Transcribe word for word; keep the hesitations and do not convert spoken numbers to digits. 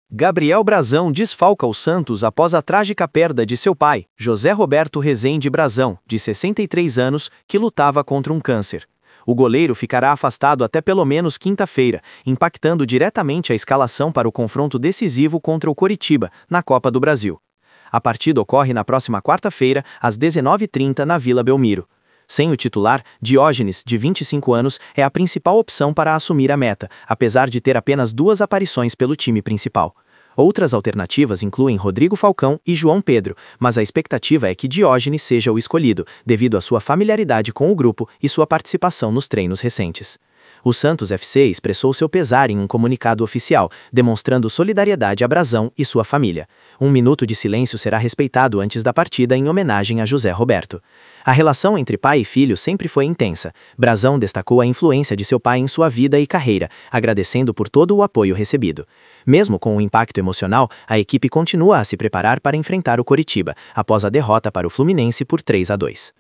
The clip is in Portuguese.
Gabriel Brazão desfalca o Santos após a trágica perda de seu pai, José Roberto Rezende Brazão, de sessenta e três anos, que lutava contra um câncer. O goleiro ficará afastado até pelo menos quinta-feira, impactando diretamente a escalação para o confronto decisivo contra o Coritiba, na Copa do Brasil. A partida ocorre na próxima quarta-feira, às dezenove e trinta, na Vila Belmiro. Sem o titular, Diógenes, de vinte e cinco anos, é a principal opção para assumir a meta, apesar de ter apenas duas aparições pelo time principal. Outras alternativas incluem Rodrigo Falcão e João Pedro, mas a expectativa é que Diógenes seja o escolhido, devido à sua familiaridade com o grupo e sua participação nos treinos recentes. O Santos F C expressou seu pesar em um comunicado oficial, demonstrando solidariedade a Brazão e sua família. Um minuto de silêncio será respeitado antes da partida em homenagem a José Roberto. A relação entre pai e filho sempre foi intensa. Brazão destacou a influência de seu pai em sua vida e carreira, agradecendo por todo o apoio recebido. Mesmo com o impacto emocional, a equipe continua a se preparar para enfrentar o Coritiba, após a derrota para o Fluminense por três a dois.